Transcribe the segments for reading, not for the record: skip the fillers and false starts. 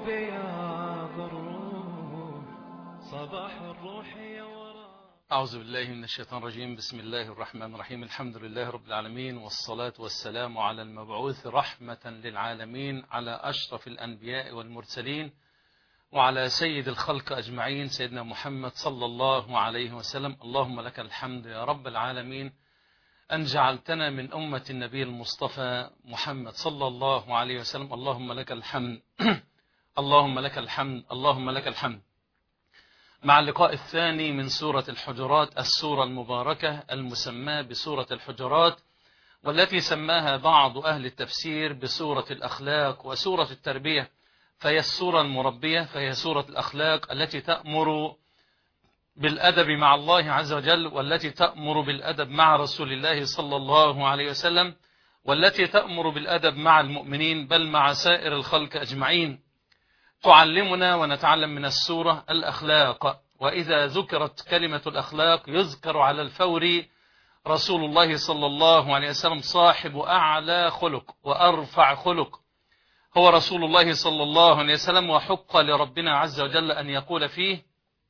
بياض الروح صباح الروح يا ورا. أعوذ بالله من الشيطان الرجيم. بسم الله الرحمن الرحيم. الحمد لله رب العالمين، والصلاة والسلام على المبعوث رحمة للعالمين، على أشرف الأنبياء والمرسلين، وعلى سيد الخلق أجمعين، سيدنا محمد صلى الله عليه وسلم. اللهم لك الحمد يا رب العالمين أن جعلتنا من أمة النبي المصطفى محمد صلى الله عليه وسلم. اللهم لك الحمد اللهم لك الحمد اللهم لك الحمد. مع اللقاء الثاني من سورة الحجرات، السورة المباركة المسماة بسورة الحجرات، والتي سماها بعض أهل التفسير بسورة الأخلاق وسورة التربية، فهي السورة المربية، فهي سورة الأخلاق التي تأمر بالأدب مع الله عز وجل، والتي تأمر بالأدب مع رسول الله صلى الله عليه وسلم، والتي تأمر بالأدب مع المؤمنين بل مع سائر الخلق أجمعين. تعلمنا ونتعلم من السورة الأخلاق، وإذا ذكرت كلمة الأخلاق يذكر على الفور رسول الله صلى الله عليه وسلم، صاحب أعلى خلق وأرفع خلق، هو رسول الله صلى الله عليه وسلم. وحق لربنا عز وجل أن يقول فيه: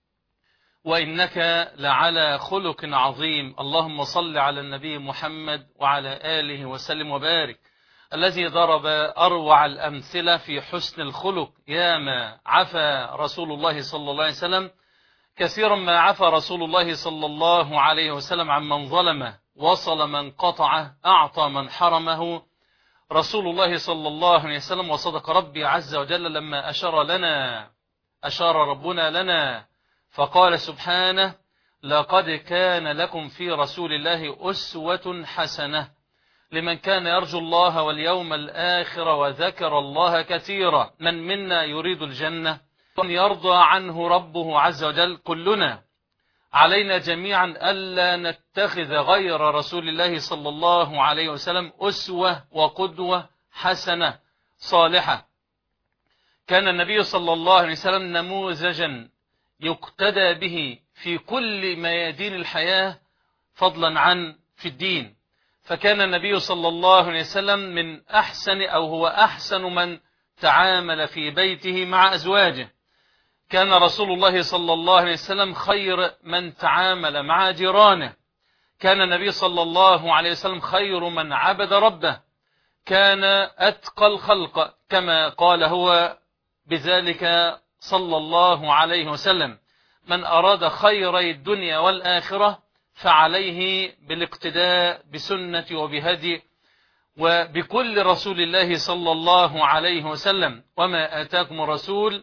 وإنك لعلى خلق عظيم. اللهم صل على النبي محمد وعلى آله وسلم وبارك، الذي ضرب أروع الأمثلة في حسن الخلق. يا ما عفى رسول الله صلى الله عليه وسلم، كثيرا ما عفى رسول الله صلى الله عليه وسلم عمن ظلمه، وصل من قطعه، أعطى من حرمه رسول الله صلى الله عليه وسلم. وصدق ربي عز وجل لما أشار ربنا لنا فقال سبحانه: لقد كان لكم في رسول الله أسوة حسنة لمن كان يرجو الله واليوم الآخر وذكر الله كثيرا. من منا يريد الجنة وأن يرضى عنه ربه عز وجل؟ كلنا علينا جميعا ألا نتخذ غير رسول الله صلى الله عليه وسلم أسوة وقدوة حسنة صالحة. كان النبي صلى الله عليه وسلم نموذجا يقتدى به في كل ميادين الحياة، فضلا عن في الدين. فكان النبي صلى الله عليه وسلم من أحسن، أو هو أحسن من تعامل في بيته مع أزواجه. كان رسول الله صلى الله عليه وسلم خير من تعامل مع جيرانه. كان النبي صلى الله عليه وسلم خير من عبد ربه. كان أتقى الخلق كما قال هو بذلك صلى الله عليه وسلم: من أراد خيري الدنيا والآخرة فعليه بالاقتداء بسنتي وبهدي وبكل رسول الله صلى الله عليه وسلم. وما آتاكم الرسول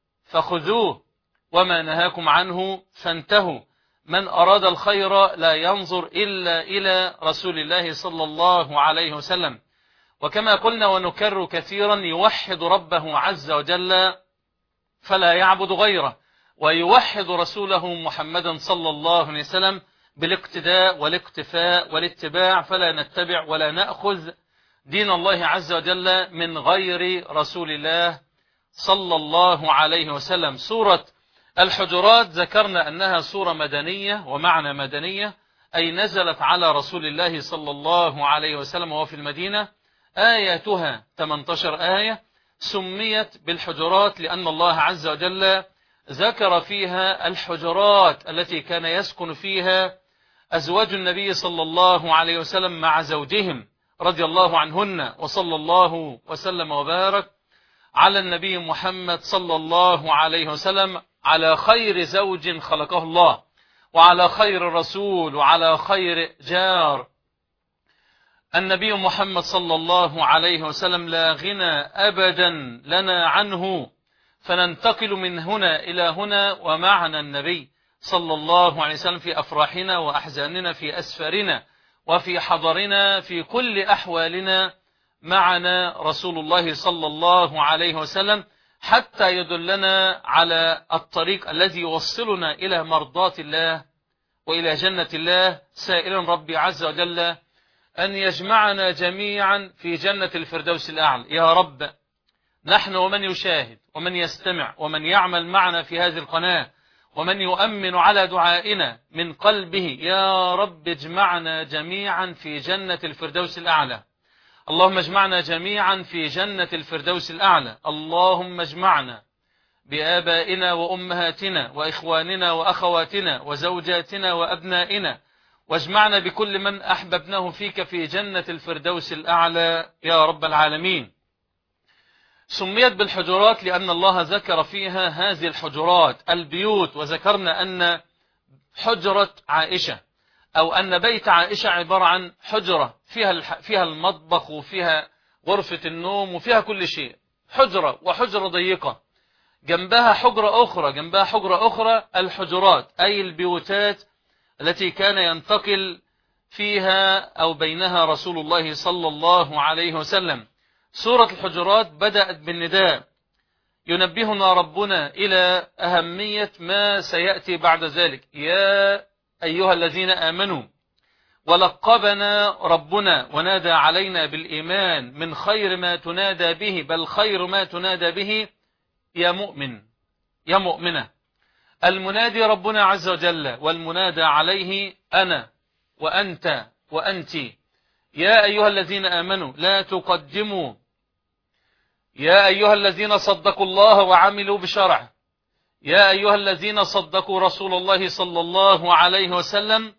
فخذوه وما نهاكم عنه فانتهوا. من أراد الخير لا ينظر إلا إلى رسول الله صلى الله عليه وسلم. وكما قلنا ونكرر كثيرا، يوحد ربه عز وجل فلا يعبد غيره، ويوحد رسوله محمدا صلى الله عليه وسلم بالاقتداء والاقتفاء والاتباع، فلا نتبع ولا نأخذ دين الله عز وجل من غير رسول الله صلى الله عليه وسلم. سورة الحجرات ذكرنا أنها سورة مدنية، ومعنى مدنية أي نزلت على رسول الله صلى الله عليه وسلم وهو في المدينة. آياتها 18 آية. سميت بالحجرات لأن الله عز وجل ذكر فيها الحجرات التي كان يسكن فيها أزواج النبي صلى الله عليه وسلم مع زوجهم رضي الله عنهن. وصلى الله وسلم وبارك على النبي محمد صلى الله عليه وسلم، على خير زوج خلقه الله، وعلى خير رسول، وعلى خير جار. النبي محمد صلى الله عليه وسلم لا غنى أبدا لنا عنه، فننتقل من هنا إلى هنا ومعنا النبي صلى الله عليه وسلم في أفراحنا وأحزاننا، في أسفارنا وفي حضرنا، في كل أحوالنا معنا رسول الله صلى الله عليه وسلم، حتى يدلنا على الطريق الذي يوصلنا إلى مرضاة الله وإلى جنة الله. سائلا ربي عز وجل أن يجمعنا جميعا في جنة الفردوس الأعلى. يا رب، نحن ومن يشاهد ومن يستمع ومن يعمل معنا في هذه القناة ومن يؤمن على دعائنا من قلبه، يا رب اجمعنا جميعا في جنة الفردوس الأعلى. اللهم اجمعنا جميعا في جنة الفردوس الأعلى. اللهم اجمعنا بآبائنا وأمهاتنا وإخواننا وأخواتنا وزوجاتنا وأبنائنا، واجمعنا بكل من أحببناه فيك في جنة الفردوس الأعلى يا رب العالمين. سميت بالحجرات لأن الله ذكر فيها هذه الحجرات البيوت، وذكرنا أن حجرة عائشة أو أن بيت عائشة عبارة عن حجرة فيها المطبخ وفيها غرفة النوم وفيها كل شيء، حجرة وحجرة ضيقة جنبها حجرة أخرى الحجرات أي البيوتات التي كان ينتقل فيها أو بينها رسول الله صلى الله عليه وسلم. سورة الحجرات بدأت بالنداء ينبهنا ربنا إلى أهمية ما سيأتي بعد ذلك، يا أيها الذين آمنوا، ولقبنا ربنا ونادى علينا بالإيمان من خير ما تنادى به، بل خير ما تنادى به يا مؤمن يا مؤمنة. المنادي ربنا عز وجل، والمنادى عليه أنا وأنت وأنت. يا أيها الذين آمنوا لا تقدموا، يا أيها الذين صدقوا الله وعملوا بشرعه، يا أيها الذين صدقوا رسول الله صلى الله عليه وسلم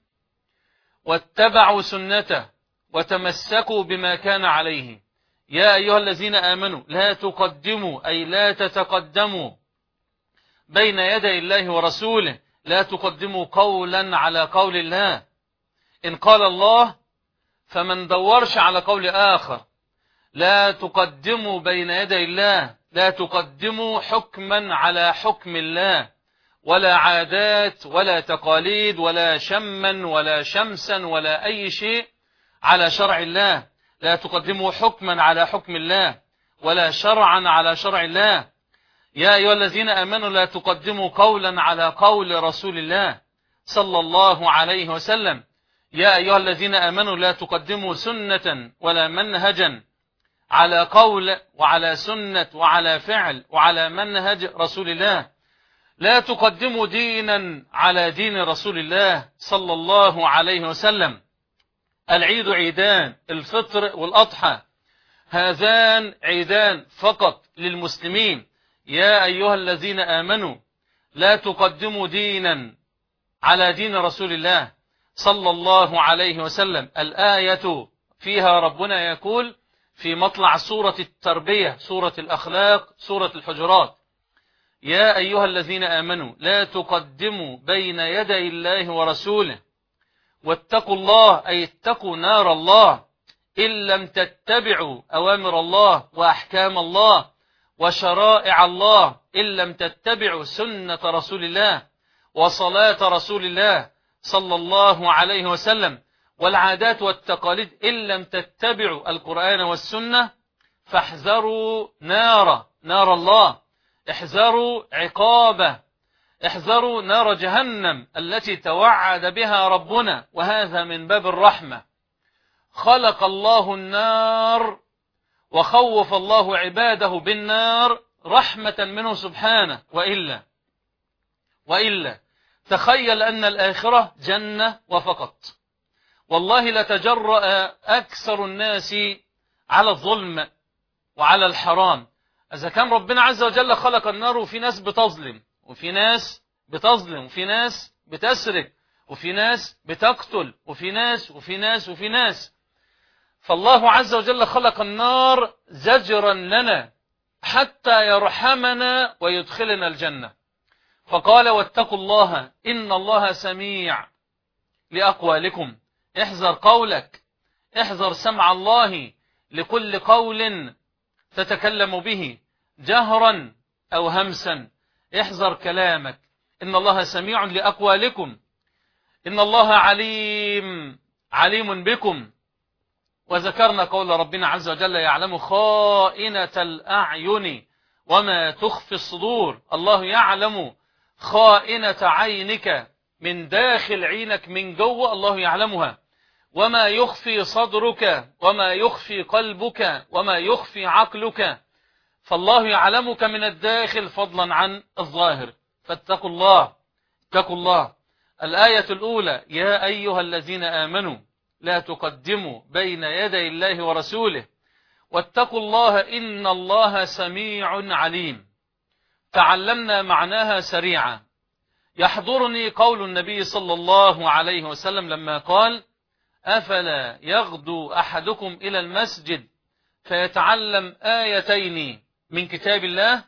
واتبعوا سنته وتمسكوا بما كان عليه. يا أيها الذين آمنوا لا تقدموا أي لا تتقدموا بين يدي الله ورسوله، لا تقدموا قولا على قول الله. إن قال الله فمن دورش على قول آخر. لا تقدموا بين يدي الله، لا تقدموا حكما على حكم الله، ولا عادات ولا تقاليد ولا شما ولا شمسا ولا أي شيء على شرع الله. لا تقدموا حكما على حكم الله ولا شرعا على شرع الله. يا أيها الذين آمنوا لا تقدموا قولا على قول رسول الله صلى الله عليه وسلم. يا أيها الذين آمنوا لا تقدموا سنة ولا منهجا على قول وعلى سنة وعلى فعل وعلى منهج رسول الله. لا تقدموا دينا على دين رسول الله صلى الله عليه وسلم. العيد عيدان، الفطر والأضحى، هذان عيدان فقط للمسلمين. يا أيها الذين آمنوا لا تقدموا دينا على دين رسول الله صلى الله عليه وسلم. الآية فيها ربنا يقول في مطلع سورة التربية، سورة الأخلاق، سورة الحجرات: يا أيها الذين آمنوا لا تقدموا بين يدي الله ورسوله واتقوا الله، أي اتقوا نار الله، إن لم تتبعوا أوامر الله وأحكام الله وشرائع الله، إن لم تتبعوا سنة رسول الله وصلاة رسول الله صلى الله عليه وسلم والعادات والتقاليد، إن لم تتبعوا القرآن والسنة فاحذروا نار الله، احذروا عقابه، احذروا نار جهنم التي توعد بها ربنا، وهذا من باب الرحمة. خلق الله النار وخوف الله عباده بالنار رحمة منه سبحانه، وإلا تخيل أن الآخرة جنة وفقط، والله لتجرأ أكثر الناس على الظلم وعلى الحرام. إذا كان ربنا عز وجل خلق النار وفي ناس بتظلم وفي ناس بتسرق وفي ناس بتقتل وفي ناس، فالله عز وجل خلق النار زجرا لنا حتى يرحمنا ويدخلنا الجنة، فقال: واتقوا الله إن الله سميع لأقوالكم. احذر قولك، احذر سمع الله لكل قول تتكلم به جهرا أو همسا، احذر كلامك. إن الله سميع لأقوالكم، إن الله عليم بكم. وذكرنا قول ربنا عز وجل: يعلم خائنة الأعين وما تخفي الصدور. الله يعلم خائنة عينك من داخل عينك من جوه، الله يعلمها، وما يخفي صدرك وما يخفي قلبك وما يخفي عقلك، فالله يعلمك من الداخل فضلا عن الظاهر. فاتقوا الله، اتقوا الله. الآية الأولى: يا أيها الذين آمنوا لا تقدموا بين يدي الله ورسوله واتقوا الله إن الله سميع عليم. تعلمنا معناها سريعا. يحضرني قول النبي صلى الله عليه وسلم لما قال: أفلا يغدو أحدكم إلى المسجد فيتعلم آيتين من كتاب الله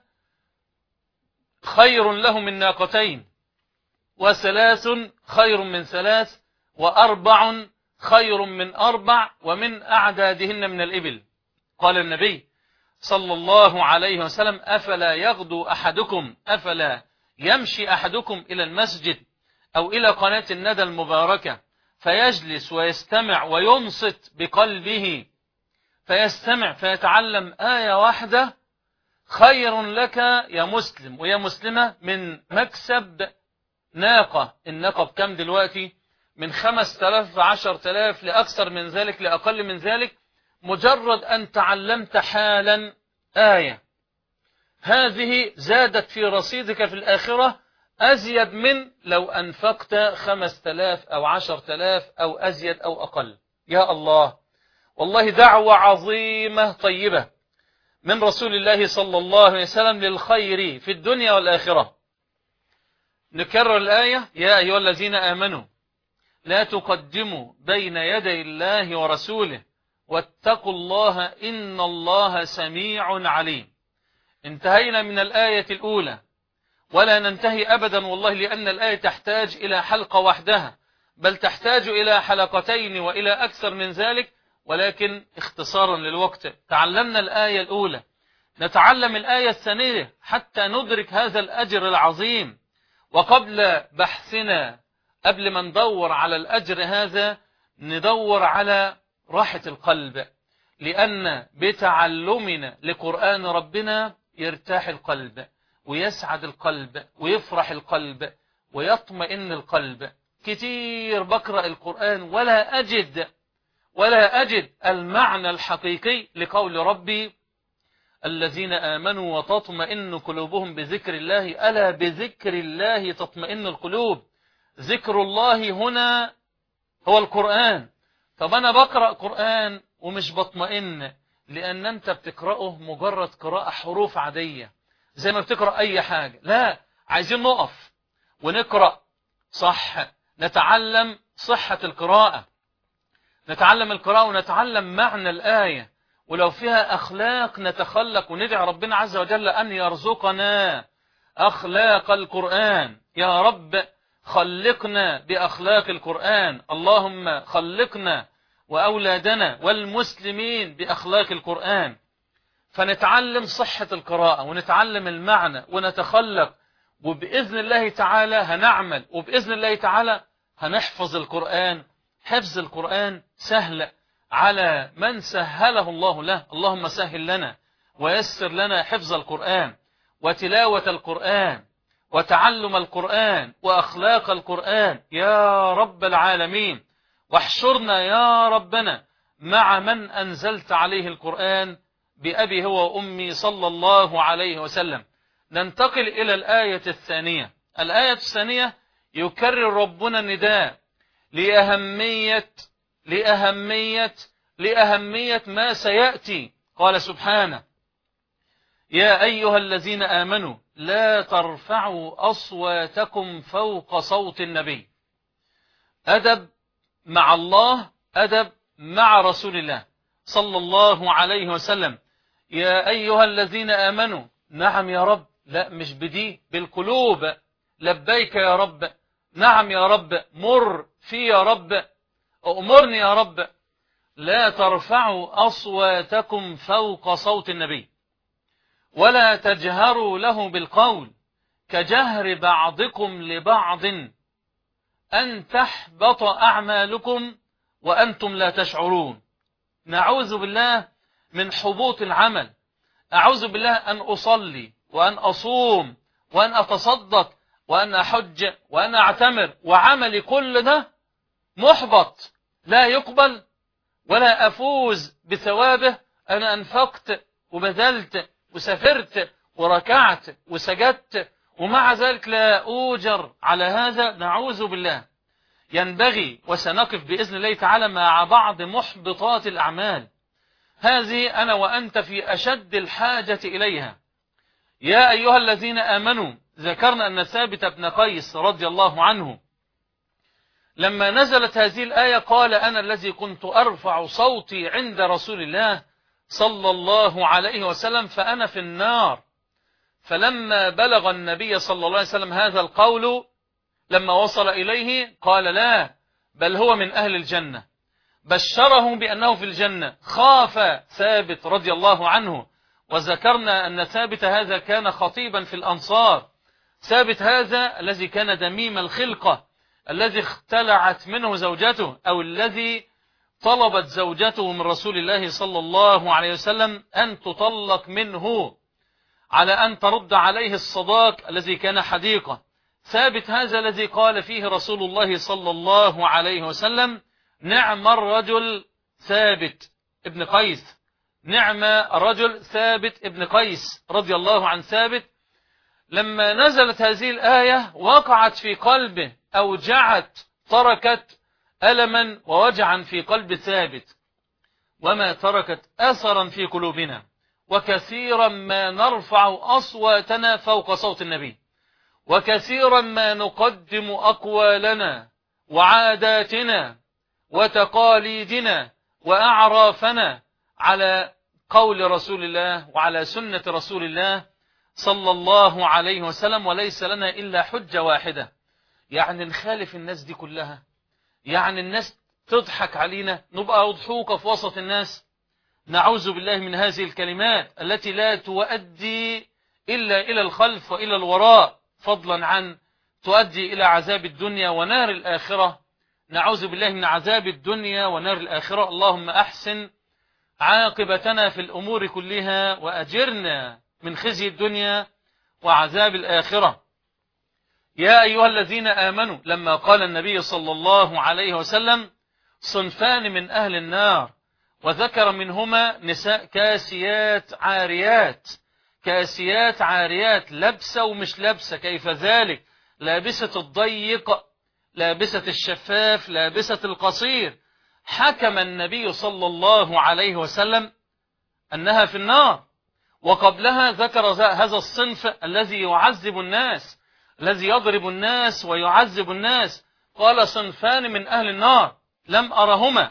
خير له من ناقتين، وثلاث خير من ثلاث، وأربع خير من أربع، ومن أعدادهن من الإبل. قال النبي صلى الله عليه وسلم: أفلا يغدو أحدكم، أفلا يمشي أحدكم إلى المسجد أو إلى قناة الندى المباركة فيجلس ويستمع وينصت بقلبه فيستمع فيتعلم آية واحدة خير لك يا مسلم ويا مسلمة من مكسب ناقة. الناقة بكم دلوقتي؟ من 5000 10,000 لأكثر من ذلك لأقل من ذلك. مجرد أن تعلمت حالا آية، هذه زادت في رصيدك في الآخرة أزيد من لو أنفقت 5000 أو 10,000 أو أزيد أو أقل. يا الله، والله دعوة عظيمة طيبة من رسول الله صلى الله عليه وسلم للخير في الدنيا والآخرة. نكرر الآية: يا أيها الذين آمنوا لا تقدموا بين يدي الله ورسوله واتقوا الله إن الله سميع عليم. انتهينا من الآية الأولى، ولا ننتهي أبدا والله، لأن الآية تحتاج إلى حلقة وحدها، بل تحتاج إلى حلقتين وإلى أكثر من ذلك، ولكن اختصارا للوقت تعلمنا الآية الأولى. نتعلم الآية الثانية حتى ندرك هذا الأجر العظيم. وقبل بحثنا، قبل ما ندور على الأجر هذا، ندور على راحة القلب، لأن بتعلمنا لقرآن ربنا يرتاح القلب ويسعد القلب ويفرح القلب ويطمئن القلب. كتير بقرأ القرآن ولا أجد المعنى الحقيقي لقول ربي: الذين آمنوا وتطمئن قلوبهم بذكر الله، ألا بذكر الله تطمئن القلوب. ذكر الله هنا هو القرآن. طب أنا بقرأ قرآن ومش بطمئن، لأن أنت بتقرأه مجرد قراءة حروف عادية زي ما بتقرأ أي حاجة. لا، عايزين نقف ونقرأ صح، نتعلم صحة القراءة، نتعلم القراءة ونتعلم معنى الآية، ولو فيها أخلاق نتخلق وندعي ربنا عز وجل أن يرزقنا أخلاق القرآن. يا رب خلقنا بأخلاق القرآن، اللهم خلقنا وأولادنا والمسلمين بأخلاق القرآن. فنتعلم صحة القراءة ونتعلم المعنى ونتخلق، وبإذن الله تعالى هنعمل، وبإذن الله تعالى هنحفظ القرآن. حفظ القرآن سهل على من سهله الله له. اللهم سهل لنا ويسر لنا حفظ القرآن وتلاوة القرآن وتعلم القرآن وأخلاق القرآن يا رب العالمين. واحشرنا يا ربنا مع من أنزلت عليه القرآن بأبي هو وأمي صلى الله عليه وسلم. ننتقل إلى الآية الثانية. الآية الثانية يكرر ربنا النداء لأهمية ما سيأتي. قال سبحانه: يا أيها الذين آمنوا لا ترفعوا أصواتكم فوق صوت النبي. أدب مع الله، أدب مع رسول الله صلى الله عليه وسلم. يا أيها الذين آمنوا، نعم يا رب، لا مش بدي، بالقلوب، لبيك يا رب، نعم يا رب، مر في يا رب، أمرني يا رب. لا ترفعوا أصواتكم فوق صوت النبي ولا تجهروا له بالقول كجهر بعضكم لبعض أن تحبط أعمالكم وأنتم لا تشعرون. نعوذ بالله من حبوط العمل. أعوذ بالله أن أصلي وأن أصوم وأن أتصدق وأن أحج وأن أعتمر وعملي كل ده محبط، لا يقبل ولا أفوز بثوابه. أنا أنفقت وبذلت وسافرت وركعت وسجدت ومع ذلك لا أوجر على هذا. نعوذ بالله. ينبغي، وسنقف بإذن الله تعالى مع بعض محبطات الأعمال. هذه أنا وأنت في أشد الحاجة إليها. يا أيها الذين آمنوا، ذكرنا أن ثابت بن قيس رضي الله عنه لما نزلت هذه الآية قال أنا الذي كنت أرفع صوتي عند رسول الله صلى الله عليه وسلم فأنا في النار. فلما بلغ النبي صلى الله عليه وسلم هذا القول لما وصل إليه قال لا، بل هو من أهل الجنة، بشره بأنه في الجنة. خاف ثابت رضي الله عنه، وذكرنا أن ثابت هذا كان خطيبا في الأنصار. ثابت هذا الذي كان دميم الخلقة، الذي اختلعت منه زوجته، أو الذي طلبت زوجته من رسول الله صلى الله عليه وسلم أن تطلق منه على أن ترد عليه الصداق الذي كان حديقة. ثابت هذا الذي قال فيه رسول الله صلى الله عليه وسلم نعم الرجل ثابت ابن قيس، نعم الرجل ثابت ابن قيس رضي الله عن ثابت. لما نزلت هذه الآية وقعت في قلبه، أوجعت، تركت ألما ووجعا في قلب ثابت، وما تركت أثرا في قلوبنا. وكثيرا ما نرفع أصواتنا فوق صوت النبي، وكثيرا ما نقدم أقوالنا وعاداتنا وتقاليدنا وأعرافنا على قول رسول الله وعلى سنة رسول الله صلى الله عليه وسلم، وليس لنا إلا حجة واحدة. يعني نخالف الناس دي كلها، يعني الناس تضحك علينا، نبقى أضحوك في وسط الناس. نعوذ بالله من هذه الكلمات التي لا تؤدي إلا إلى الخلف وإلى الوراء، فضلا عن تؤدي إلى عذاب الدنيا ونار الآخرة. نعوذ بالله من عذاب الدنيا ونار الآخرة. اللهم أحسن عاقبتنا في الأمور كلها وأجرنا من خزي الدنيا وعذاب الآخرة. يا أيها الذين آمنوا، لما قال النبي صلى الله عليه وسلم صنفان من أهل النار، وذكر منهما نساء كاسيات عاريات، كاسيات عاريات، لبسة ومش لبسة، كيف ذلك؟ لابسة الضيق، لابسة الشفاف، لابسة القصير. حكم النبي صلى الله عليه وسلم أنها في النار. وقبلها ذكر هذا الصنف الذي يعذب الناس، الذي يضرب الناس ويعذب الناس، قال صنفان من أهل النار لم أرهما.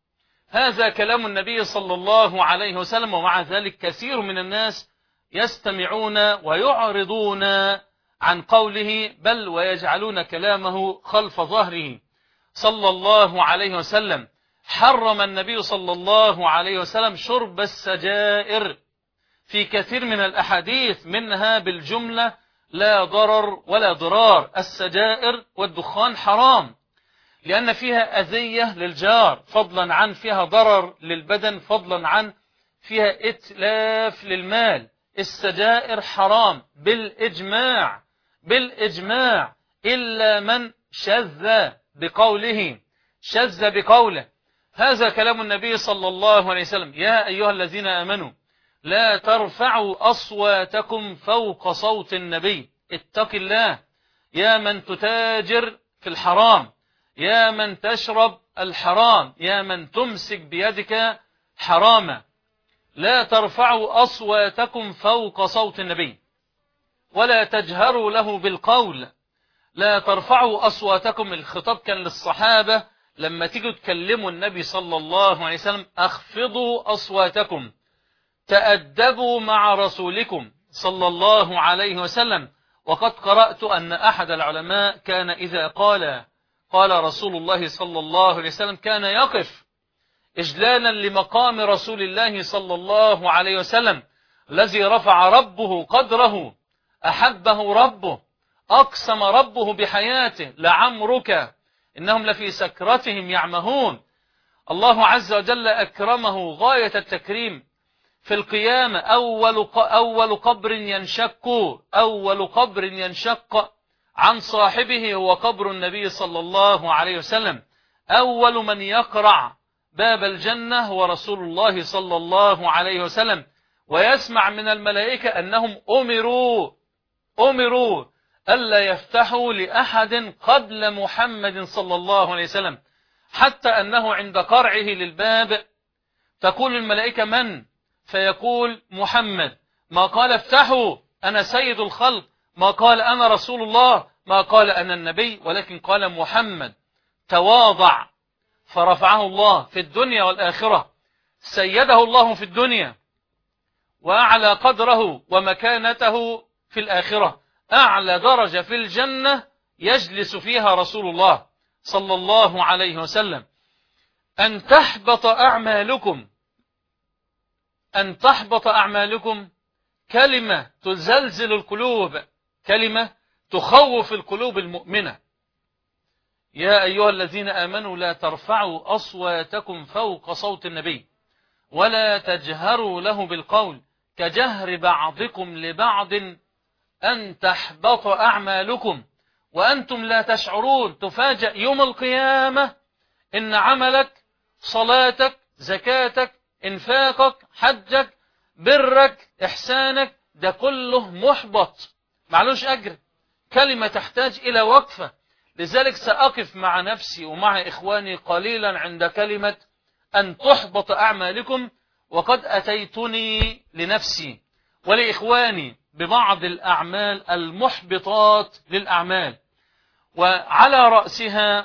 هذا كلام النبي صلى الله عليه وسلم، ومع ذلك كثير من الناس يستمعون ويعرضون عن قوله، بل ويجعلون كلامه خلف ظهره صلى الله عليه وسلم. حرم النبي صلى الله عليه وسلم شرب السجائر في كثير من الأحاديث، منها بالجملة لا ضرر ولا ضرار. السجائر والدخان حرام لأن فيها أذية للجار، فضلا عن فيها ضرر للبدن، فضلا عن فيها إتلاف للمال. السجائر حرام بالإجماع، بالإجماع، إلا من شذ بقوله، شذ بقوله. هذا كلام النبي صلى الله عليه وسلم. يا أيها الذين آمنوا لا ترفعوا أصواتكم فوق صوت النبي. اتق الله يا من تتاجر في الحرام، يا من تشرب الحرام، يا من تمسك بيدك حراما. لا ترفعوا أصواتكم فوق صوت النبي ولا تجهروا له بالقول. لا ترفعوا أصواتكم، الخطاب كان للصحابة لما تيجوا تكلموا النبي صلى الله عليه وسلم اخفضوا أصواتكم، تأدبوا مع رسولكم صلى الله عليه وسلم. وقد قرأت أن أحد العلماء كان إذا قال رسول الله صلى الله عليه وسلم كان يقف إجلالا لمقام رسول الله صلى الله عليه وسلم الذي رفع ربه قدره، أحبه ربه، أقسم ربه بحياته، لعمرك إنهم لفي سكرتهم يعمهون. الله عز وجل أكرمه غاية التكريم في القيامة. أول قبر ينشق عن صاحبه هو قبر النبي صلى الله عليه وسلم. أول من يقرع باب الجنة هو رسول الله صلى الله عليه وسلم. ويسمع من الملائكة أنهم أمروا ألا يفتحوا لأحد قبل محمد صلى الله عليه وسلم، حتى أنه عند قرعه للباب تقول الملائكة من؟ فيقول محمد. ما قال افتحوا أنا سيد الخلق، ما قال أنا رسول الله، ما قال أنا النبي، ولكن قال محمد. تواضع فرفعه الله في الدنيا والآخرة، سيده الله في الدنيا وأعلى قدره ومكانته في الآخرة، أعلى درجة في الجنة يجلس فيها رسول الله صلى الله عليه وسلم. أن تحبط أعمالكم، أن تحبط أعمالكم كلمة تزلزل القلوب، كلمة تخوف القلوب المؤمنة. يا أيها الذين آمنوا لا ترفعوا أصواتكم فوق صوت النبي ولا تجهروا له بالقول كجهر بعضكم لبعض أن تحبط أعمالكم وأنتم لا تشعرون. تفاجأ يوم القيامة إن عملك، صلاتك، زكاتك، انفاقك، حجك، برك، إحسانك، ده كله محبط، معلوش أجر. كلمة تحتاج إلى وقفة. لذلك سأقف مع نفسي ومع إخواني قليلا عند كلمة أن تحبط أعمالكم، وقد أتيتني لنفسي ولإخواني ببعض الأعمال المحبطات للأعمال، وعلى رأسها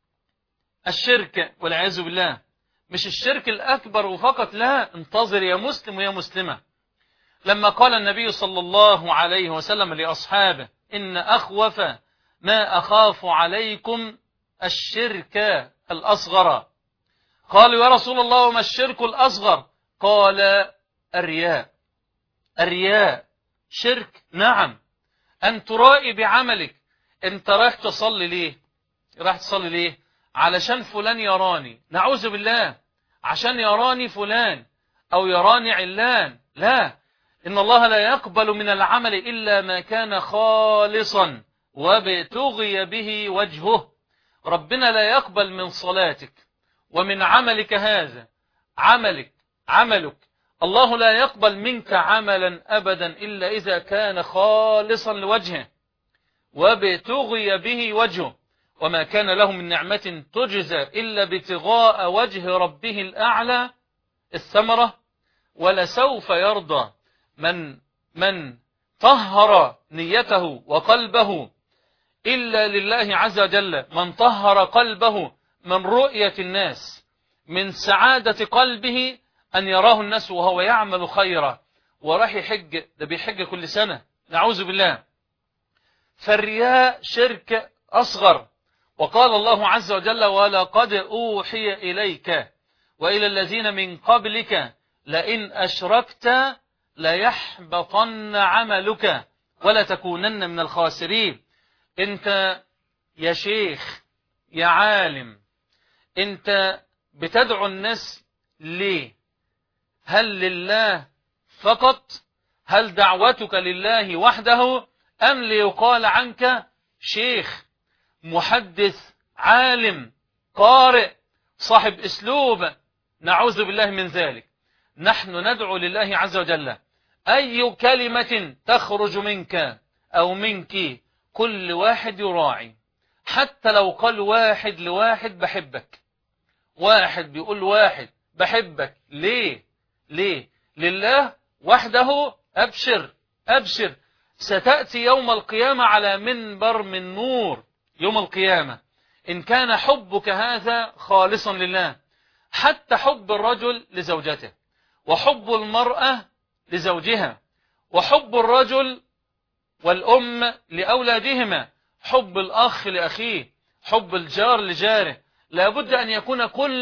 الشرك والعياذ بالله. مش الشرك الأكبر فقط، لا، انتظر يا مسلم ويا مسلمة. لما قال النبي صلى الله عليه وسلم لأصحابه إن أخوف ما أخاف عليكم الشرك الأصغر، قالوا يا رسول الله وما الشرك الأصغر؟ قال الرياء. الرياء شرك، نعم. أن ترائي بعملك. أنت رايح تصلي ليه؟ رايح تصلي ليه؟ علشان فلان يراني، نعوذ بالله، عشان يراني فلان أو يراني علان. لا، إن الله لا يقبل من العمل إلا ما كان خالصا وابتغي به وجهه. ربنا لا يقبل من صلاتك ومن عملك هذا، عملك الله لا يقبل منك عملا أبدا إلا إذا كان خالصا لوجهه وابتغي به وجهه. وما كان له من نعمة تجزى إلا ابتغاء وجه ربه الأعلى الثمرة، ولسوف يرضى من طهر نيته وقلبه إلا لله عز وجل، من طهر قلبه من رؤية الناس، من سعادة قلبه أن يراه الناس وهو يعمل خيرا وراح يحج، ده بيحج كل سنة، نعوذ بالله. فالرياء شرك أصغر. وقال الله عز وجل ولقد أوحي إليك وإلى الذين من قبلك لئن أشركت ليحبطن عملك ولا تكونن من الخاسرين. انت يا شيخ يا عالم، انت بتدعو الناس ليه؟ هل لله فقط؟ هل دعوتك لله وحده أم ليقال عنك شيخ، محدث، عالم، قارئ، صاحب أسلوب؟ نعوذ بالله من ذلك. نحن ندعو لله عز وجل. أي كلمة تخرج منك أو منك كل واحد يراعي، حتى لو قال واحد لواحد بحبك، واحد بيقول واحد بحبك، ليه؟ لله وحده. أبشر ستأتي يوم القيامة على منبر من نور يوم القيامة، إن كان حبك هذا خالصا لله. حتى حب الرجل لزوجته، وحب المرأة لزوجها، وحب الرجل والأم لأولادهما، حب الأخ لأخيه، حب الجار لجاره، لابد أن يكون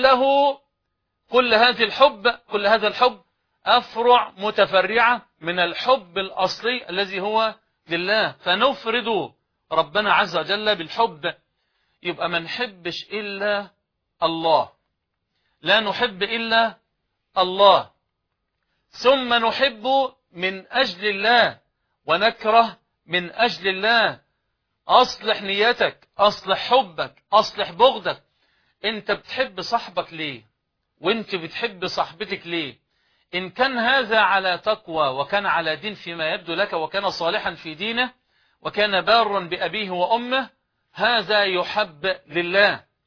كل هذا الحب أفرع متفرعة من الحب الأصلي الذي هو لله. فنفرد ربنا عز وجل بالحب، يبقى ما نحبش إلا الله، لا نحب إلا الله، ثم نحب من أجل الله ونكره من أجل الله. أصلح نيتك، أصلح حبك، أصلح بغضك. أنت بتحب صاحبك ليه؟ وأنت بتحب صاحبتك ليه؟ إن كان هذا على تقوى وكان على دين فيما يبدو لك وكان صالحا في دينه وكان بارا بأبيه وأمه، هذا يحب لله.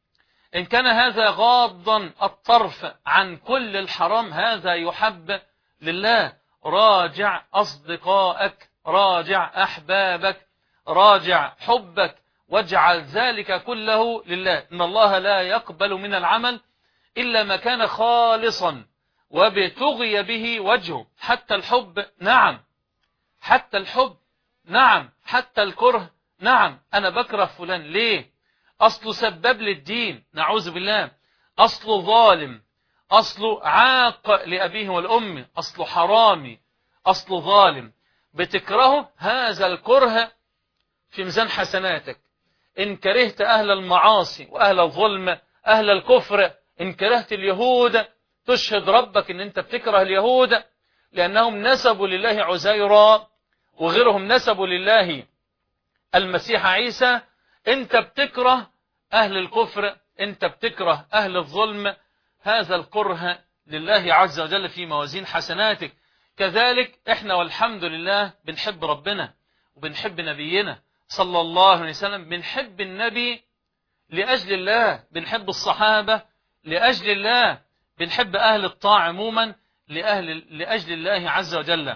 إن كان هذا غاضا الطرف عن كل الحرام هذا يحب لله. راجع أصدقائك، راجع أحبابك، راجع حبك، واجعل ذلك كله لله. إن الله لا يقبل من العمل إلا ما كان خالصا وبتغي به وجهه. حتى الحب نعم، حتى الحب نعم، حتى الكره نعم. أنا بكره فلان ليه؟ أصله سبب للدين، نعوذ بالله، أصله ظالم، أصله عاق لأبيه والأم، أصله حرامي، أصله ظالم، بتكرهه. هذا الكره في ميزان حسناتك. إن كرهت أهل المعاصي وأهل الظلم أهل الكفر، إن كرهت اليهود تشهد ربك إن أنت بتكره اليهود لأنهم نسبوا لله عزيرا وغيرهم نسبوا لله المسيح عيسى. أنت بتكره أهل الكفر، أنت بتكره أهل الظلم. هذا الكره لله عز وجل في موازين حسناتك. كذلك إحنا والحمد لله بنحب ربنا وبنحب نبينا صلى الله عليه وسلم. بنحب النبي لأجل الله، بنحب الصحابة لأجل الله، بنحب أهل الطاعة عموما لأجل الله عز وجل.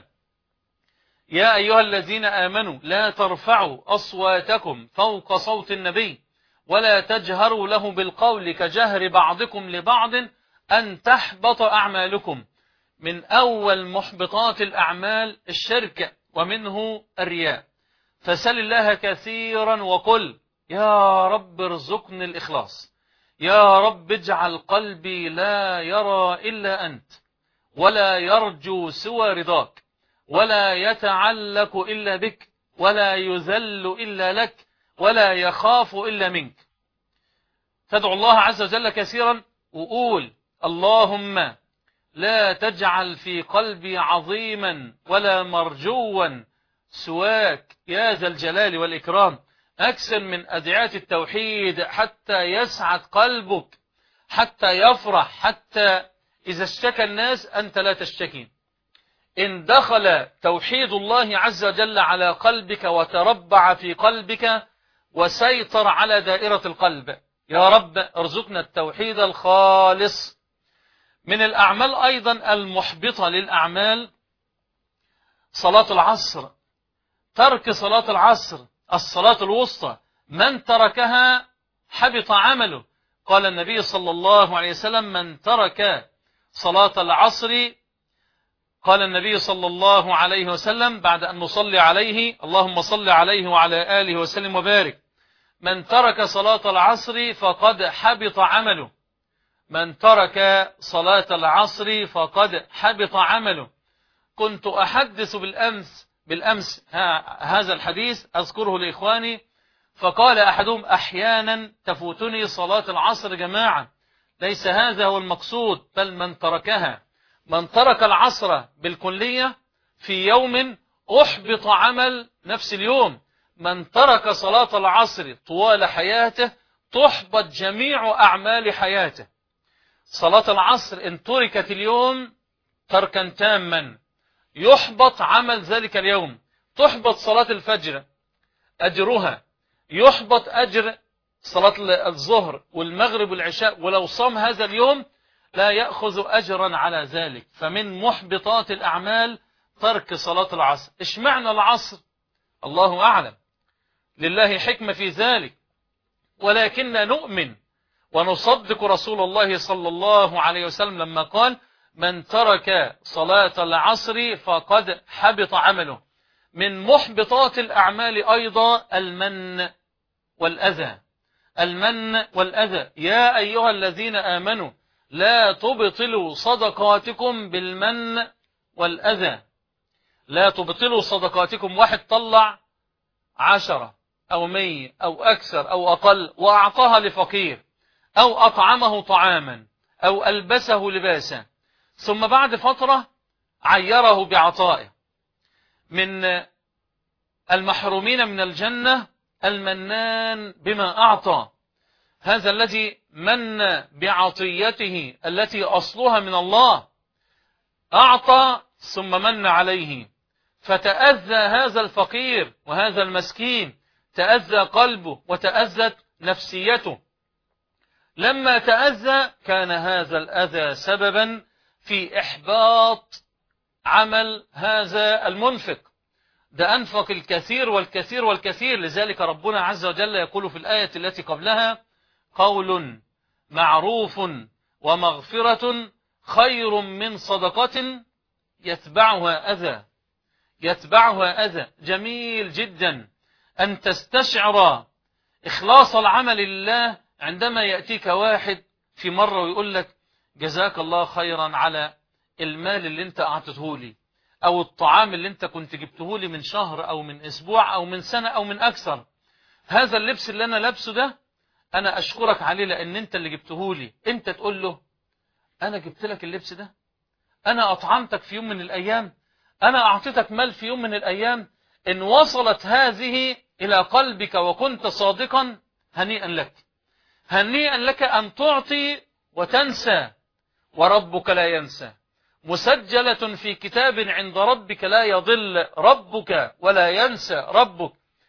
يا أيها الذين آمنوا لا ترفعوا أصواتكم فوق صوت النبي ولا تجهروا له بالقول كجهر بعضكم لبعض أن تحبط أعمالكم. من أول محبطات الأعمال الشرك ومنه الرياء. فسل الله كثيرا وقل يا رب ارزقني الإخلاص، يا رب اجعل قلبي لا يرى إلا أنت ولا يرجو سوى رضاك ولا يتعلق إلا بك ولا يذل إلا لك ولا يخاف إلا منك. تدعو الله عز وجل كثيرا وقول اللهم لا تجعل في قلبي عظيما ولا مرجوا سواك يا ذا الجلال والإكرام. أكثر من أدعية التوحيد حتى يسعد قلبك، حتى يفرح، حتى إذا اشتكى الناس أنت لا تشتكي. إن دخل توحيد الله عز وجل على قلبك وتربع في قلبك وسيطر على دائرة القلب. يا رب ارزقنا التوحيد الخالص. من الأعمال أيضا المحبطة للأعمال صلاة العصر. ترك صلاة العصر الصلاة الوسطى، من تركها حبط عمله. قال النبي صلى الله عليه وسلم من ترك صلاة العصر، قال النبي صلى الله عليه وسلم بعد أن نصلي عليه اللهم صل عليه وعلى آله وسلم وبارك، من ترك صلاة العصر فقد حبط عمله. من ترك صلاة العصر فقد حبط عمله. كنت أحدث بالأمس هذا الحديث أذكره لإخواني، فقال أحدهم أحيانا تفوتني صلاة العصر جماعة. ليس هذا هو المقصود، بل من تركها، من ترك العصر بالكلية في يوم أحبط عمل نفس اليوم. من ترك صلاة العصر طوال حياته تحبط جميع أعمال حياته. صلاة العصر إن تركت اليوم تركا تاما يحبط عمل ذلك اليوم. تحبط صلاة الفجر أجرها، يحبط أجر صلاة الظهر والمغرب والعشاء، ولو صام هذا اليوم لا يأخذ أجرا على ذلك. فمن محبطات الأعمال ترك صلاة العصر. اشمعنى العصر؟ الله أعلم، لله حكمة في ذلك، ولكن نؤمن ونصدق رسول الله صلى الله عليه وسلم لما قال من ترك صلاة العصر فقد حبط عمله. من محبطات الأعمال أيضا المن والأذى. المن والأذى. يا أيها الذين آمنوا لا تبطلوا صدقاتكم بالمن والأذى. لا تبطلوا صدقاتكم. واحد طلع 10 أو 100 أو أكثر أو أقل وأعطاها لفقير أو أطعمه طعاما أو ألبسه لباسا، ثم بعد فترة عيره بعطائه. من المحرومين من الجنة المنان بما أعطى. هذا الذي من بعطيته التي أصلها من الله، أعطى ثم من عليه، فتأذى هذا الفقير وهذا المسكين، تأذى قلبه وتأذت نفسيته. لما تأذى كان هذا الأذى سببا في إحباط عمل هذا المنفق. ده أنفق الكثير والكثير والكثير. لذلك ربنا عز وجل يقول في الآية التي قبلها: قول معروف ومغفرة خير من صدقة يتبعها أذى. يتبعها أذى. جميل جدا أن تستشعر إخلاص العمل لله عندما يأتيك واحد في مرة ويقول لك: جزاك الله خيرا على المال اللي انت أعطته لي، أو الطعام اللي انت كنت جبته لي من شهر أو من أسبوع أو من سنة أو من أكثر. هذا اللبس اللي أنا لابسه ده أنا أشكرك عليه لأن انت اللي جبته لي. انت تقول له: أنا جبت لك اللبس ده، أنا أطعمتك في يوم من الأيام، أنا أعطيتك مال في يوم من الأيام. إن وصلت هذه إلى قلبك وكنت صادقا، هنيئا لك. هنيئا لك أن تعطي وتنسى، وربك لا ينسى. مسجلة في كتاب عند ربك لا يضل ربك ولا ينسى ربك.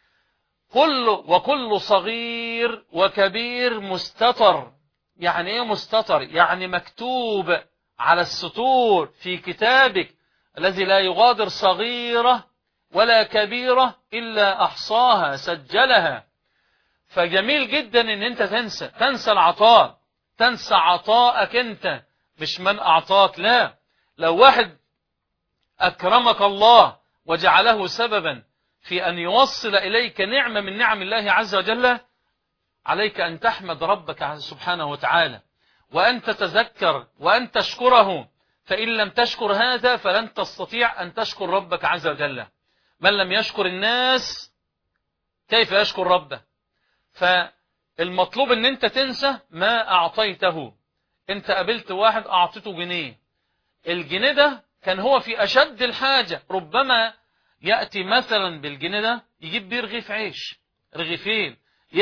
وكل صغير وكبير مستتر. يعني ايه مستتر؟ يعني مكتوب على السطور في كتابك الذي لا يغادر صغيرة ولا كبيرة إلا أحصاها سجلها. فجميل جدا ان انت تنسى العطاء، تنسى عطاءك انت مش من أعطاك. لا، لو واحد أكرمك الله وجعله سببا في أن يوصل إليك نعمة من نعم الله عز وجل، عليك أن تحمد ربك سبحانه وتعالى، وأن تتذكر وأن تشكره. فإن لم تشكر هذا فلن تستطيع أن تشكر ربك عز وجل. من لم يشكر الناس كيف يشكر ربه؟ فالمطلوب أن أنت تنسى ما أعطيته. أنت قابلت واحد أعطيته جنيه، الجنيه ده كان هو في أشد الحاجة، ربما يأتي مثلا بالجنيه ده يجيب بيه رغيف عيش، رغيفين،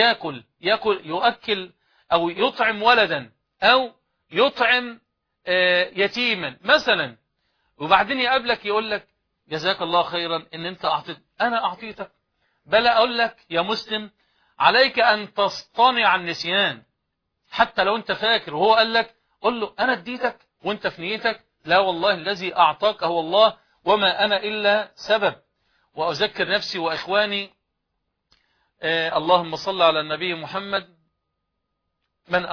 يؤكل أو يطعم ولدا أو يطعم يتيما مثلا. وبعدين يقابلك يقول لك: جزاك الله خيرا ان انت أعطيت. أنا أعطيتك؟ بل أقول لك يا مسلم، عليك أن تصطنع النسيان. حتى لو انت فاكر وهو قال لك، قل له: أنا اديتك وانت في نيتك لا والله الذي أعطاك هو الله وما أنا إلا سبب. وأذكر نفسي وإخواني، اللهم صل على النبي محمد: من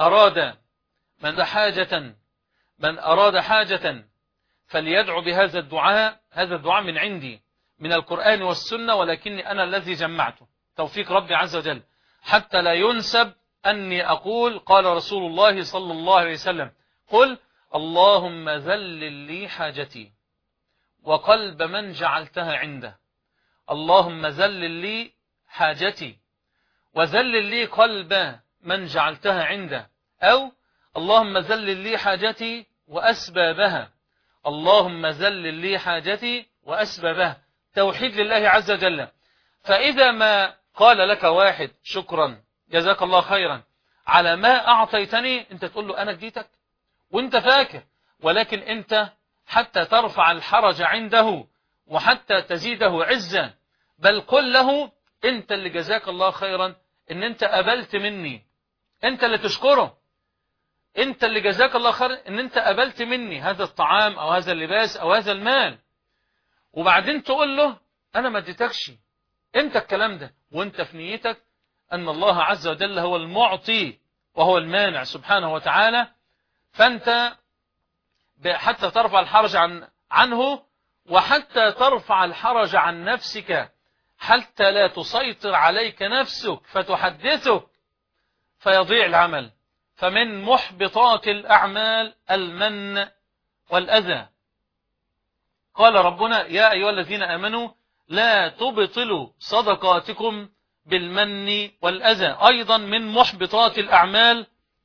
أراد حاجة فليدعو بهذا الدعاء. هذا الدعاء من عندي من القرآن والسنة، ولكني أنا الذي جمعته، توفيق ربي عز وجل، حتى لا ينسب أني أقول قال رسول الله صلى الله عليه وسلم: قل اللهم ذلل لي حاجتي وقلب من جعلتها عنده. اللهم ذلل لي حاجتي وذلل لي قلب من جعلتها عنده. أو اللهم ذلل لي حاجتي وأسبابها. اللهم ذلل لي حاجتي وأسبابها. توحيد لله عز وجل. فإذا ما قال لك واحد: شكرا جزاك الله خيرا على ما أعطيتني، أنت تقول له: أنا اديتك وانت فاكر. ولكن أنت حتى ترفع الحرج عنده وحتى تزيده عزا، بل قل له: أنت اللي جزاك الله خيرا ان انت قبلت مني، انت اللي تشكره، انت اللي جزاك الله خير ان انت قبلت مني هذا الطعام او هذا اللباس او هذا المال. وبعدين تقول له: انا ما اديتكش، انت الكلام ده، وانت في نيتك ان الله عز وجل هو المعطي وهو المانع سبحانه وتعالى. فانت حتى ترفع الحرج عنه، وحتى ترفع الحرج عن نفسك، حتى لا تسيطر عليك نفسك فتحدثك فيضيع العمل. فمن محبطات الأعمال المن والأذى. قال ربنا: يا أيها الذين آمنوا لا تبطلوا صدقاتكم بالمن والأذى. أيضا من محبطات الأعمال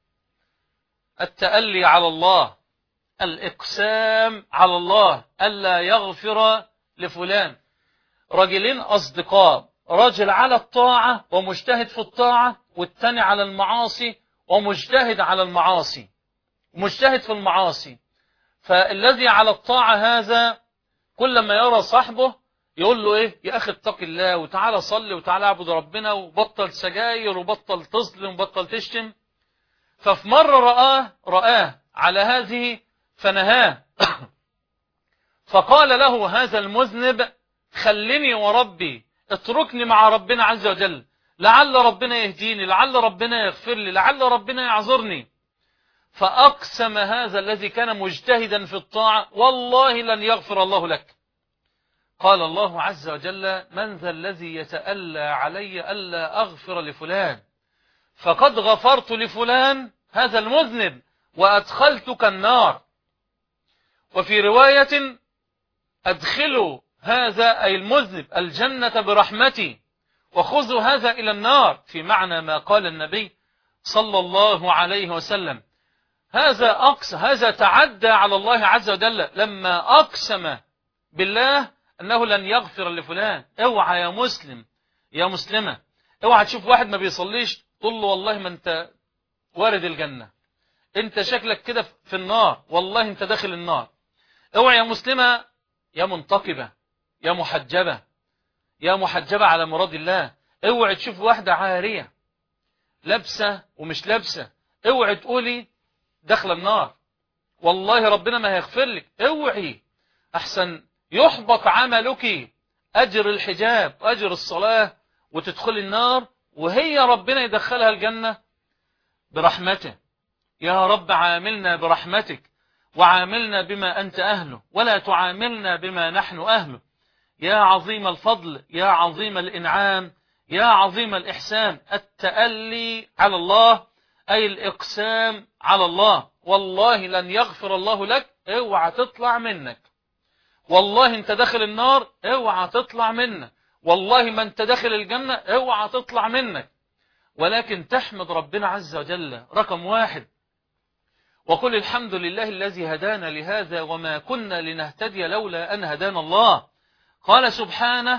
التألي على الله، الإقسام على الله ألا يغفر لفلان. رجلين أصدقاء، رجل على الطاعة ومجتهد في الطاعة، والتاني على المعاصي ومجتهد على المعاصي، مجتهد في المعاصي. فالذي على الطاعة هذا كل ما يرى صاحبه يقول له: ايه يا أخي اتق الله وتعالى صلي وتعالى اعبد ربنا وبطل سجاير وبطل تظلم وبطل تشتم. ففي مرة رآه على هذه فنهاه فقال له هذا المذنب خلني وربي، اتركني مع ربنا عز وجل، لعل ربنا يهديني، لعل ربنا يغفر لي، لعل ربنا يعذرني. فأقسم هذا الذي كان مجتهدا في الطاعة والله لن يغفر الله لك. قال الله عز وجل من ذا الذي يتألى علي ألا أغفر لفلان، فقد غفرت لفلان هذا المذنب وأدخلتك النار. وفي رواية أدخلوا هذا أي المذنب الجنة برحمتي وخذوا هذا إلى النار، في معنى ما قال النبي صلى الله عليه وسلم. هذا تعدى على الله عز وجل لما أقسم بالله أنه لن يغفر لفلان. اوعى يا مسلم يا مسلمة، اوعى تشوف واحد ما بيصليش تقول له والله ما انت وارد الجنة، انت شكلك كده في النار، والله انت داخل النار. اوعى يا مسلمة يا منتقبة يا محجبة على مراد الله، اوعى تشوف واحدة عارية لابسة ومش لابسة اوعى تقولي داخل النار، والله ربنا ما هيغفر لك. اوعي احسن يحبط عملك، اجر الحجاب واجر الصلاة وتدخل النار وهي ربنا يدخلها الجنة برحمته. يا رب عاملنا برحمتك وعاملنا بما أنت أهله ولا تعاملنا بما نحن أهله. يا عظيم الفضل يا عظيم الإنعام يا عظيم الإحسان. التألي على الله أي الإقسام على الله، والله لن يغفر الله لك، اوعى تطلع منك. والله انت داخل النار اوعى تطلع منك، والله ما انت داخل الجنة اوعى تطلع منك. ولكن تحمد ربنا عز وجل رقم واحد، وقل الحمد لله الذي هدانا لهذا وما كنا لنهتدي لولا أن هدانا الله. قال سبحانه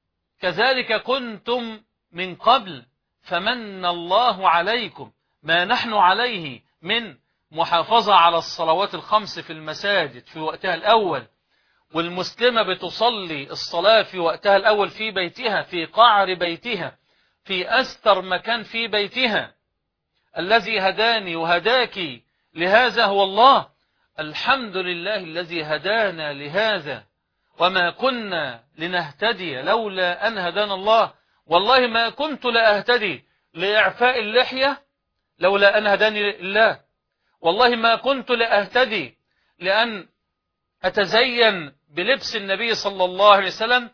كذلك كنتم من قبل فمن الله عليكم، ما نحن عليه من محافظة على الصلوات الخمس في المساجد في وقتها الأول، والمسلمة بتصلي الصلاة في وقتها الأول في بيتها في قعر بيتها في أستر مكان في بيتها. الذي هداني وهداك لهذا هو الله. الحمد لله الذي هدانا لهذا وما كنا لنهتدي لولا أن هدانا الله. والله ما كنت لأهتدي لإعفاء اللحية لولا أن هداني الله، والله ما كنت لأهتدي لأن أتزين بلبس النبي صلى الله عليه وسلم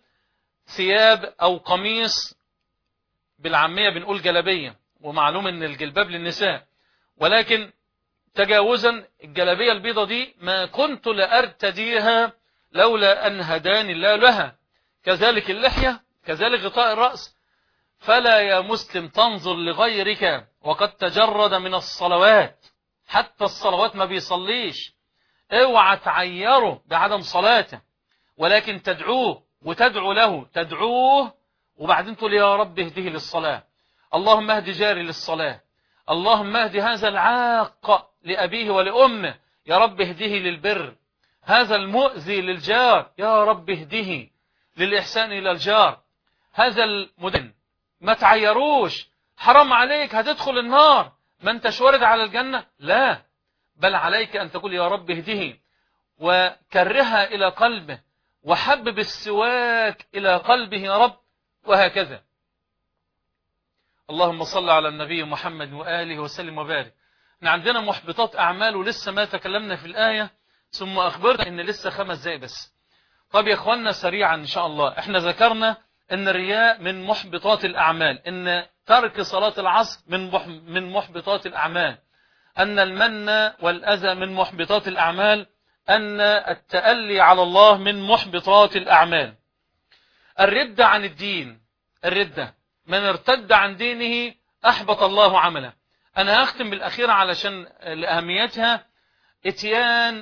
ثياب أو قميص، بالعامية بنقول جلبية، ومعلوم أن الجلباب للنساء، ولكن تجاوزا الجلبية البيضة دي ما كنت لأرتديها لولا أن هداني الله لها. كذلك اللحية، كذلك غطاء الرأس. فلا يا مسلم تنظر لغيرك وقد تجرد من الصلوات، حتى الصلوات ما بيصليش، اوعى تعيره بعدم صلاته، ولكن تدعوه وتدعو له، تدعوه وبعدين تقول يا رب اهده للصلاة، اللهم اهد جاري للصلاة، اللهم اهد هذا العاق لأبيه ولأمه، يا رب اهده للبر، هذا المؤذي للجار يا رب اهده للإحسان إلى الجار، هذا المدن ما تعيروش، حرام عليك هتدخل النار، ما انتش وارد على الجنة، لا، بل عليك أن تقول يا رب اهده وكرها إلى قلبه وحبب السواك إلى قلبه يا رب، وهكذا. اللهم صل على النبي محمد وآله وسلم وبارك. عندنا محبطات أعمال ولسه ما تكلمنا في الآية، ثم أخبرنا إن لسه 5 دقايق بس. طب يا إخواننا سريعا إن شاء الله، إحنا ذكرنا إن الرياء من محبطات الأعمال، إن ترك صلاة العصر من محبطات الأعمال، أن المن والأذى من محبطات الأعمال، أن التألي على الله من محبطات الأعمال. الردة عن الدين، الردة من ارتد عن دينه أحبط الله عمله. أنا هختم بالأخير علشان لأهميتها. اتيان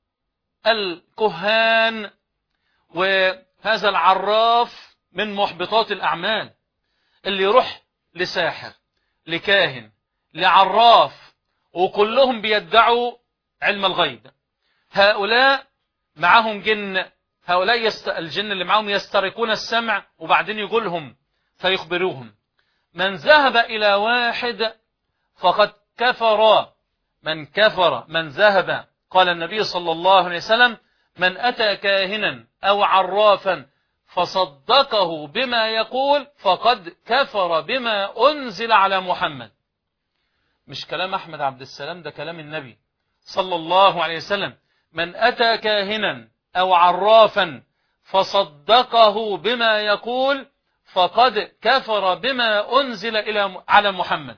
الكهان وهذا العراف من محبطات الأعمال، اللي يروح لساحر لكاهن لعراف وكلهم بيدعوا علم الغيب. هؤلاء معهم جن، هؤلاء الجن اللي معهم يسترقون السمع وبعدين يقولهم فيخبروهم. من ذهب إلى واحد فقد كفر من ذهب. قال النبي صلى الله عليه وسلم: من أتى كاهنا أو عرافا فصدقه بما يقول فقد كفر بما أنزل على محمد. مش كلام أحمد عبد السلام، ده كلام النبي صلى الله عليه وسلم. من أتى كاهنا أو عرافا فصدقه بما يقول فقد كفر بما أنزل على محمد.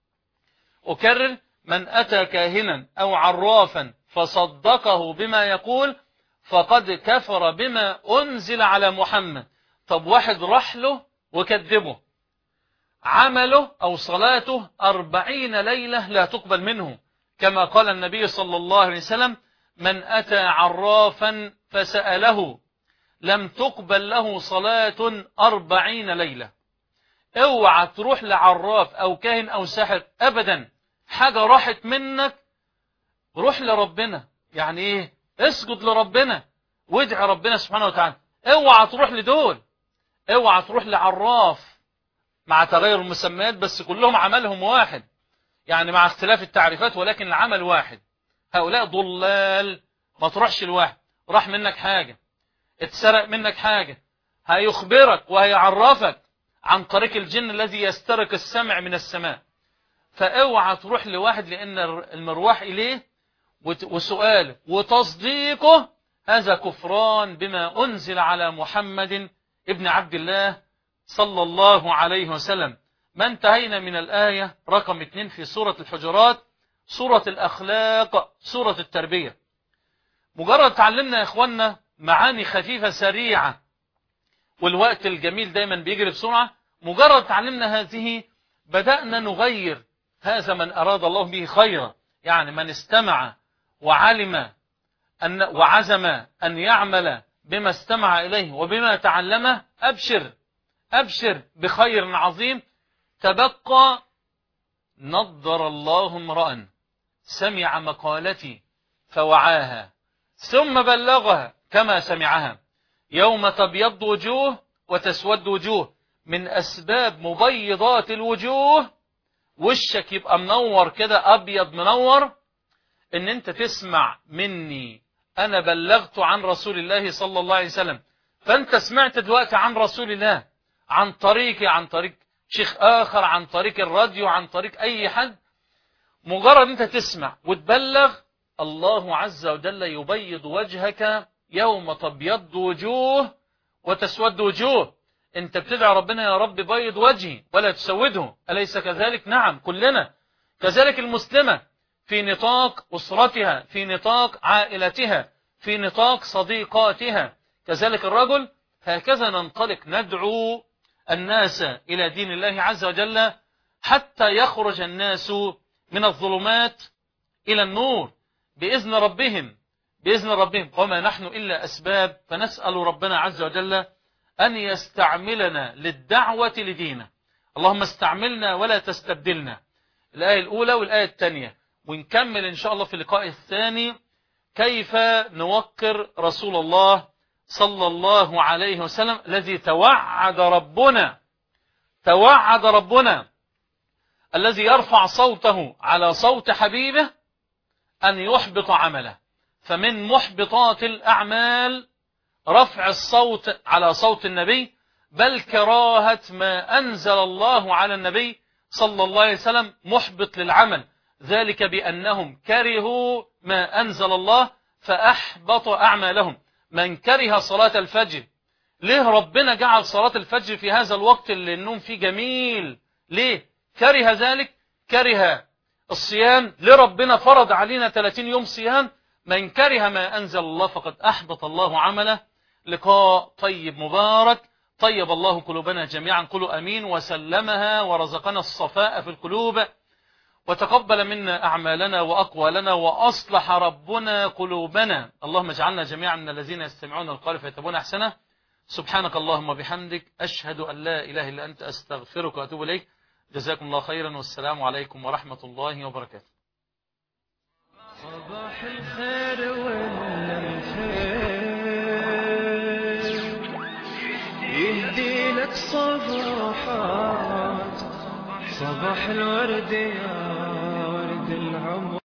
أكرر: من أتى كاهنا أو عرافا فصدقه بما يقول فقد كفر بما أنزل على محمد. طب واحد راح له وكذبه، عمله أو صلاته 40 ليلة لا تقبل منه، كما قال النبي صلى الله عليه وسلم: من أتى عرافا فسأله لم تقبل له صلاة 40 ليلة. اوعى تروح لعراف أو كاهن أو ساحر أبدا، حاجة راحت منك روح لربنا. يعني ايه؟ اسجد لربنا وادعي ربنا سبحانه وتعالى. اوعى تروح لدول، اوعى تروح لعراف، مع تغير المسميات بس كلهم عملهم واحد، يعني مع اختلاف التعريفات ولكن العمل واحد. هؤلاء ضلال. ما تروحش لواحد راح منك حاجة، اتسرق منك حاجة، هيخبرك وهيعرفك عن طريق الجن الذي يسترق السمع من السماء. فاوعى تروح لواحد، لأن المرواح إليه وسؤاله وتصديقه هذا كفران بما أنزل على محمد ابن عبد الله صلى الله عليه وسلم. ما انتهينا من الآية رقم 2 في سورة الحجرات، سورة الأخلاق، سورة التربية. مجرد تعلمنا يا إخوانا معاني خفيفة سريعة، والوقت الجميل دايما بيجري بسرعة. مجرد تعلمنا هذه بدأنا نغير. هذا من أراد الله به خيرا، يعني من استمع وعلم وعزم أن يعمل بما استمع إليه وبما تعلمه، أبشر بخير عظيم. تبقى نضر الله امرأ سمع مقالتي فوعاها ثم بلغها كما سمعها، يوم تبيض وجوه وتسود وجوه. من أسباب مبيضات الوجوه وشك يبقى منور كده، أبيض منور، إن أنت تسمع مني أنا بلغت عن رسول الله صلى الله عليه وسلم. فأنت سمعت دلوقتي عن رسول الله عن طريقي، عن طريق شيخ آخر، عن طريق الراديو، عن طريق أي حد. مجرد أنت تسمع وتبلغ، الله عز وجل يبيض وجهك يوم تبيض وجوه وتسود وجوه. أنت بتدعي ربنا: يا رب بيض وجهي ولا تسوده، أليس كذلك؟ نعم، كلنا كذلك. المسلمة في نطاق أسرتها، في نطاق عائلتها، في نطاق صديقاتها، كذلك الرجل. هكذا ننطلق ندعو الناس إلى دين الله عز وجل حتى يخرج الناس من الظلمات إلى النور بإذن ربهم، بإذن ربهم. وما نحن إلا أسباب. فنسأل ربنا عز وجل أن يستعملنا للدعوة لدينه. اللهم استعملنا ولا تستبدلنا. الآية الأولى والآية الثانية، ونكمل إن شاء الله في اللقاء الثاني كيف نوقر رسول الله صلى الله عليه وسلم الذي توعد ربنا الذي يرفع صوته على صوت حبيبه أن يحبط عمله. فمن محبطات الأعمال رفع الصوت على صوت النبي، بل كراهة ما أنزل الله على النبي صلى الله عليه وسلم محبط للعمل. ذلك بأنهم كرهوا ما أنزل الله فأحبط أعمالهم. من كره صلاة الفجر، ليه ربنا جعل صلاة الفجر في هذا الوقت اللي النوم فيه جميل؟ ليه كره ذلك؟ كره الصيام، ليه ربنا فرض علينا 30 يوم صيام؟ من كره ما أنزل الله فقد أحبط الله عمله. لقاء طيب مبارك، طيب الله قلوبنا جميعا، قولوا أمين، وسلمها ورزقنا الصفاء في القلوب، وتقبل منا أعمالنا وأقوالنا، وأصلح ربنا قلوبنا. اللهم اجعلنا جميعا من الذين يستمعون القول فيتبعون أحسنه. سبحانك اللهم وبحمدك، أشهد أن لا إله إلا أنت، أستغفرك وأتوب إليك. جزاكم الله خيرا، والسلام عليكم ورحمة الله وبركاته. صباح الخير والخير يهدي لك صباحات، صباح الورد يا ورد العمر